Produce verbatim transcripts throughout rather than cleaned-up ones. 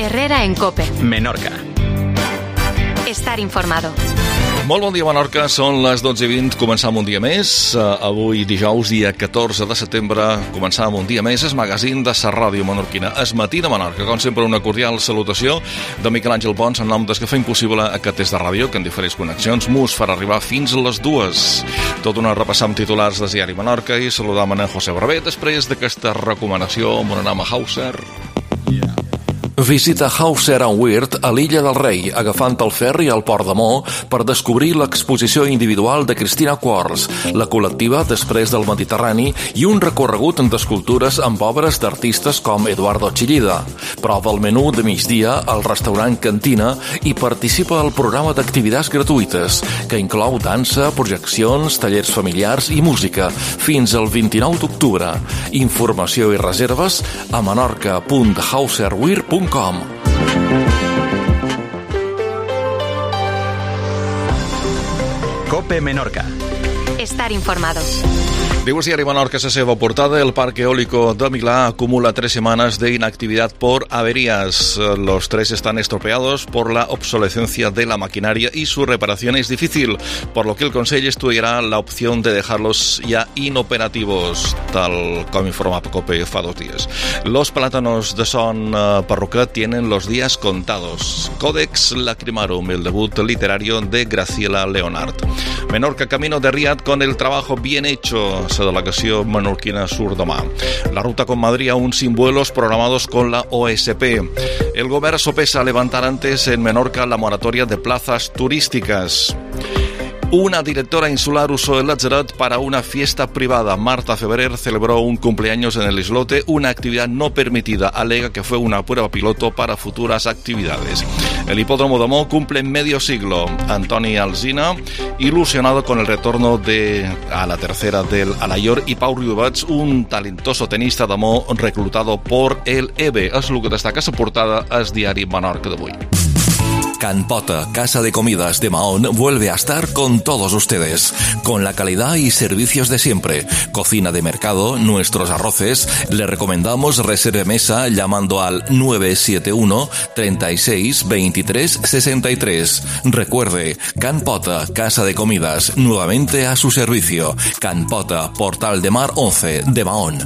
Herrera en COPE. Menorca. Estar informado. Molt bon dia, Menorca. Són les dotze i vint. Començam un dia més. Uh, avui, dijous, dia catorze de setembre, començam un dia més. El magazín de la ràdio menorquina. Es matí de Menorca. Com sempre, una cordial salutació de Miquel Àngel Pons en nom des que fa impossible aquest test de ràdio, que en diferents connexions mos farà arribar fins a les dues. Tot una repassar amb titulars del diari Menorca i saludam en José Barbé després d'aquesta recomanació amb un anam a Hauser. Visita Hauser and Wirth a l'Illa del Rei, agafant el ferri al Port de Mo per descobrir l'exposició individual de Cristina Quarles, la col·lectiva Després del Mediterrani i un recorregut d'escultures amb obres d'artistes com Eduardo Chillida. Prova el menú de migdia al restaurant Cantina i participa al programa d'activitats gratuïtes, que inclou dansa, projeccions, tallers familiars i música, fins al vint-i-nou d'octubre. Informació i reserves a menorca punt hauserwirth punt com. COPE Menorca. Estar informado. Diu el diari Menorca a la seva portada: el parque eólico de Milá acumula tres semanas de inactividad por averías. Los tres están estropeados por la obsolescencia de la maquinaria y su reparación es difícil, por lo que el Consejo estudiará la opción de dejarlos ya inoperativos, tal como informa COPE fa dos días. Los plátanos de Son Parroquet tienen los días contados. Codex Lacrimarum, el debut literario de Graciela Leonard. Menorca camino de Riad con el trabajo bien hecho. La delegació menorquina surt demà. La ruta con Madrid aún sin vuelos programados con la O S P. El gobierno sopesa levantar antes en Menorca la moratoria de plazas turísticas. Una directora insular usó el Lazaret para una fiesta privada. Marta Febrer celebró un cumpleaños en el islote, una actividad no permitida. Alega que fue una prueba piloto para futuras actividades. El hipódromo de Mo cumple medio siglo. Antoni Alsina, ilusionado con el retorno de a la tercera del Alayor, y Pau Riubets, un talentoso tenista de Mo reclutado por el E B E. Es lo que destaca su portada al diario Menorca de hoy. Can Pota, casa de comidas de Mahón, vuelve a estar con todos ustedes, con la calidad y servicios de siempre. Cocina de mercado, nuestros arroces. Le recomendamos reserve mesa llamando al nueve siete uno, treinta y seis, veintitrés, sesenta y tres. Recuerde, Can Pota, casa de comidas, nuevamente a su servicio. Can Pota, Portal de Mar once de Mahón.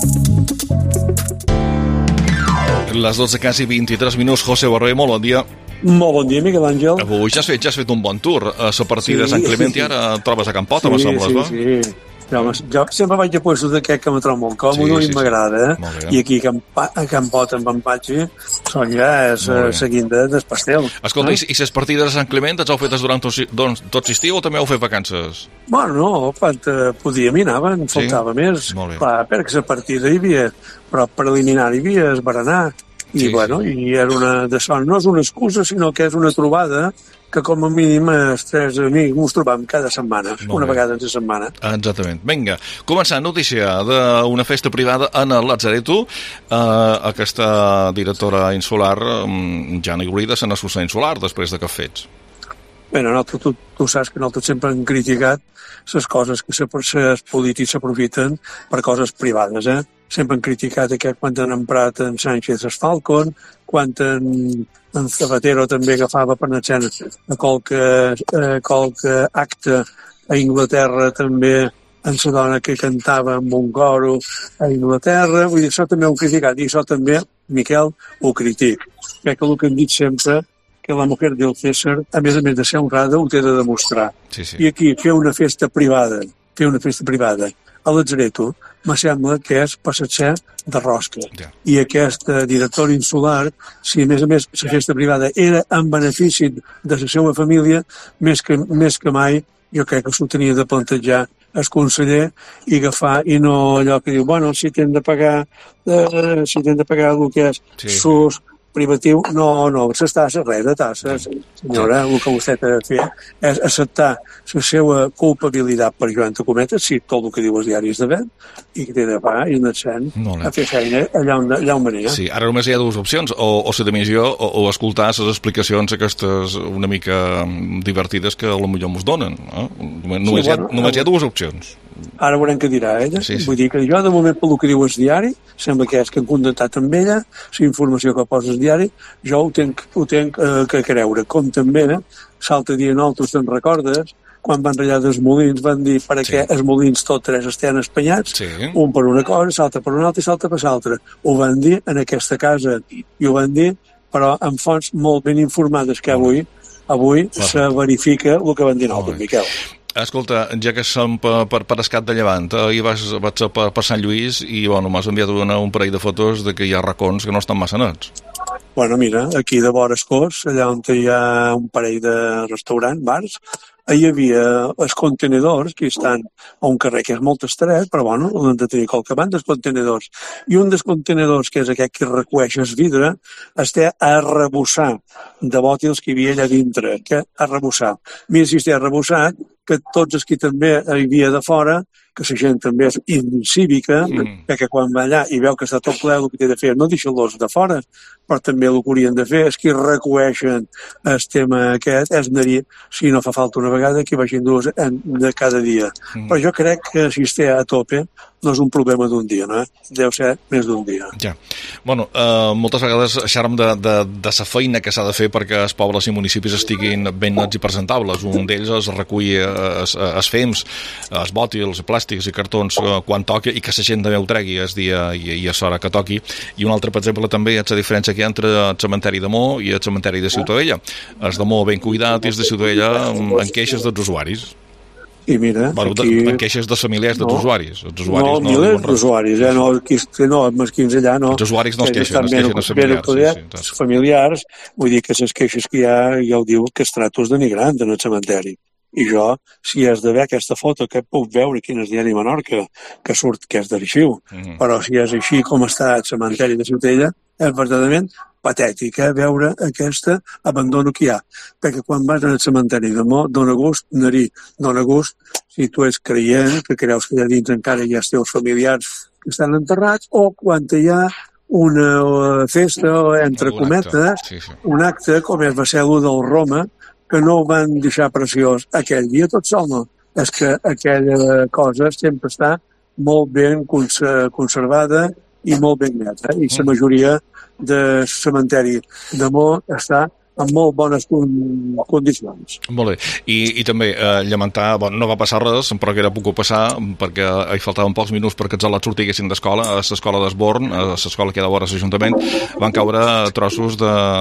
Les dotze, quasi vint-i-tres minuts. José Barbé, molt bon dia. Molt bon dia, Miquel Àngel. Avui ja has fet, ja has fet un bon tour a la partida de Sí, Sant Climent sí. i ara et trobes a Can Pota, Sí, me sembles, sí, va? sí. Jo, jo sempre vaig a puestos d'aquest que me trobo molt còmode Sí, sí, i m'agrada, sí. eh? Molt bé. I aquí a Can, Pa- a Can Pota, en Pampatxi, són ja és Molt bé. eh, la guinda del pastel. Escolta, eh? i, i les partides de Sant Climent les heu fetes durant tot, doncs, tot l'estiu o també heu fet vacances? Bueno, no, quan eh, podíem i anava, en Sí? faltava més. Molt bé. Clar, perquè la partida hi havia, però preliminar hi havia el berenar. I, Sí, bueno, sí. i era una de son, no és una excusa, sinó que és una trobada que com a mínim els tres amics ens trobam cada setmana, Molt una bé. vegada en la setmana. Exactament. Vinga, començant, notícia d'una festa privada en el Lazareto. Uh, aquesta directora insular um, ja no hi oblida la Susa insular després de que fets. Bé, no, tu, tu, tu saps que nosaltres sempre hem criticat les coses que els polítics s'aprofiten per coses privades, eh? Sempre hem criticat aquest quan han emprat en Sánchez el Falcon, quan en, en Zapatero també agafava per l'escena a qualque, a qualque acte a Inglaterra també en la dona que cantava amb un coro a Inglaterra. Vull dir, això també ho hem criticat i això també, Miquel, ho critic. Crec que el que hem dit sempre que la mujer del César, a més a més de ser honrada, ho té de demostrar. Sí, sí. I aquí fer una festa privada, fer una festa privada a Lazareto, me sembla que és passatger de rosca. Ja. I aquesta directora insular, si a més a més la festa privada era en benefici de la seva família, més que, més que mai, jo crec que s'ho tenia de plantejar el conseller i agafar, i no allò que diu, bueno, si tenen de pagar, eh, si tenen de pagar el que és Sí. sus privatiu, no, no, s'està a res de tassa, senyora, el que vostè ha de fer és acceptar la seva culpabilitat per Joan Cometes, sí, tot el que diu els diaris de vent, i que té de pagar i anar sent a fer feina allà on, allà on venia. Sí, ara només hi ha dues opcions, o, o la dimissió o, o escoltar les explicacions aquestes una mica divertides que potser mos donen. Eh? Només, Sí, hi ha, bueno, només hi ha dues opcions. Ara veurem què dirà ella. Sí, sí. Vull dir que jo, de moment, pel que diu el diari, sembla que és que han contactat amb ella, la informació que posa el diari, jo ho tenc, ho tenc eh, que creure. Com també, l'altre dia nosaltres te'n recordes, quan van ratllar dels molins, van dir per què sí. els molins tots tres estan espanyats, sí. un per una cosa, l'altre per una altra i l'altre per l'altra. Ho van dir en aquesta casa i ho van dir, però amb fonts molt ben informades que avui, avui se verifica el que van dir nosaltres, Miquel. Escolta, ja que som per, per, per Escat de Llevant, ahir vas, vaig per, per Sant Lluís i bueno, m'has enviat una, un parell de fotos de que hi ha racons que no estan massa nets. Bueno, mira, aquí de vores Cos, allà on hi ha un parell de restaurants, bars, hi havia els contenedors que estan a un carrer que és molt estret, però bueno, on han de tenir qualque banda, els contenedors. I un dels contenedors, que és aquest que recueix el vidre, està a arrebossar de bòtils que hi havia allà dintre, que a arrebossar. Mira si està arrebossat, que tots els que també hi havia de fora, que la gent també és incívica, mm. perquè quan va allà i veu que està tot ple, el que té de fer no deixar-los de fora, però també el que haurien de fer és que recueixen el tema aquest, és anar-hi, si no fa falta una vegada, que vagin dues de cada dia. Mm. Però jo crec que si esté a tope no és un problema d'un dia, no? Deu ser més d'un dia. Ja. Bueno, eh, moltes vegades xerrem de, de, de la feina que s'ha de fer perquè els pobles i municipis estiguin ben nets i presentables. Un d'ells es recull es, es fems, els bòtils, plàstics i cartons eh, quan toca i que la gent també ho tregui el dia i, i a l'hora que toqui. I un altre, per exemple, també és la diferència que hi ha entre el cementeri de Mo i el cementeri de Ciutadella. Els de Mo ben cuidat i els de Ciutadella en queixes dels usuaris. I mira, bueno, aquí... En queixes dels familiars dels no, usuaris. Els usuaris no, no milers d'usuaris, eh? No, aquí, no, els quinze allà no. Els usuaris no es queixen, es queixen els familiars. Poder, sí, sí, els familiars, vull dir que les queixes que hi ha, ja ho diu, que es tracta denigrant en el cementeri. I jo, si has de veure aquesta foto que puc veure aquí en el diari Menorca, que surt que és d'arxiu, mm-hmm. però si és així com està el cementeri de Ciutadella, és verdaderament patètic, eh, veure aquesta abandono que hi ha. Perquè quan vas al cementeri de Mo, dona gust anar-hi, dona gust si tu ets creient, que creus que allà dins encara hi ha els teus familiars que estan enterrats, o quan hi ha una festa, entre un cometes, acte. Sí, sí. un acte com és va ser l'u del Roma, que no ho van deixar preciós aquell dia tot sol, no. És que aquella cosa sempre està molt ben conservada i molt ben neta. I la majoria del cementeri de Mo està en molt bones condicions. Molt bé. I, i també eh, lamentar, bon, no va passar res, però que era poc passar, perquè hi faltaven pocs minuts perquè els alats sortiguessin d'escola, a l'escola d'Esborn, a l'escola que hi ha de vora l'Ajuntament, van caure trossos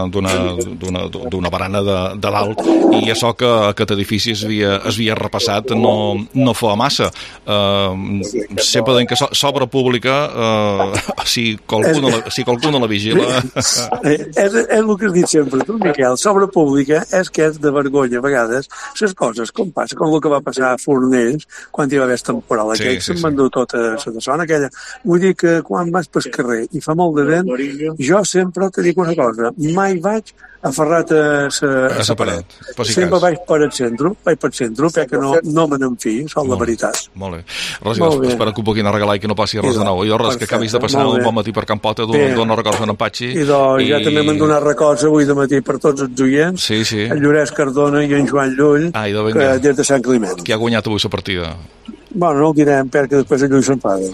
d'una barana de, de dalt, i això que aquest edifici es havia, es havia repassat no, no fa massa. Eh, sempre deien que so, s'obra pública, eh, si, qualcú no la, si qualcú no la vigila... és, és el que has dit sempre, tu, Miquel. Sobre pública és que és de vergonya a vegades les coses, com passa, com el que va passar a Fornells quan hi va haver temporal aquell, sí, sí, se'n van dur tota la zona aquella. Vull dir que quan vas pel carrer i fa molt de vent, jo sempre te dic una cosa, mai vaig aferrat a la paret. Si sempre cas. vaig per al centre, vaig per al centre, perquè no, no me n'enfi, són la veritat. Molt bé. Rosi, espero que ho puguin arreglar i que no passi res de nou. I res, que acabis de passar un bon matí per Campota, dona records a en Patxi. I doncs ja també m'han donat records avui de matí per tots els oients, sí, sí. en Llorenç Cardona i en Joan Llull, Ai, que des de Sant Climent. Qui ha guanyat avui la partida? Bueno, no ho direm, perquè després en Llull s'enfada.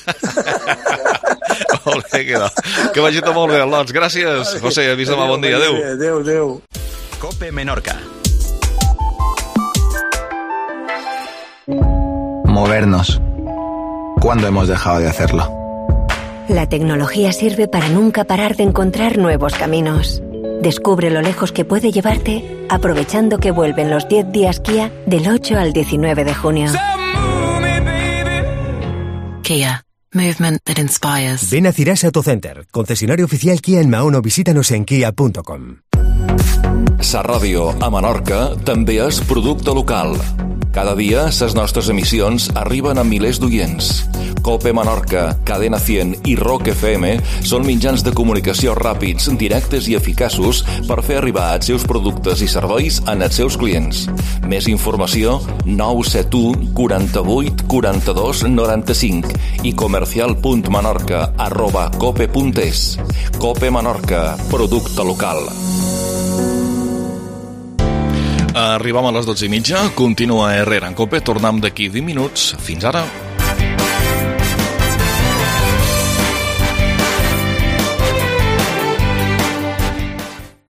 Molt bé, que, no. que vagi tot molt bé, Lots. Gràcies, José. Avís demà, bon dia. Adéu. Adéu, adéu. Cope Menorca. Movernos. ¿Cuándo hemos dejado de hacerlo? La tecnología sirve para nunca parar de encontrar nuevos caminos. Descubre lo lejos que puede llevarte aprovechando que vuelven los diez días Kia del ocho al diecinueve de junio. Kia. Movement that inspires. Ven a Cirasa Autocenter, concesionario oficial Kia en Mahón, o visítanos en kia punto com. Sa Ràdio a Menorca també és producte local. Cada dia, les nostres emissions arriben a milers d'oients. Cope Menorca, Cadena cent i Rock F M són mitjans de comunicació ràpids, directes i eficaços per fer arribar els seus productes i serveis als seus clients. Més informació, nou set u, quaranta-vuit, quaranta-dos, noranta-cinc i comercial.menorca arroba cope punt es. Cope Menorca, producte local. Arribam a les dotze i mitja, continua Herrera en Cope, tornem d'aquí vint minuts. Fins ara.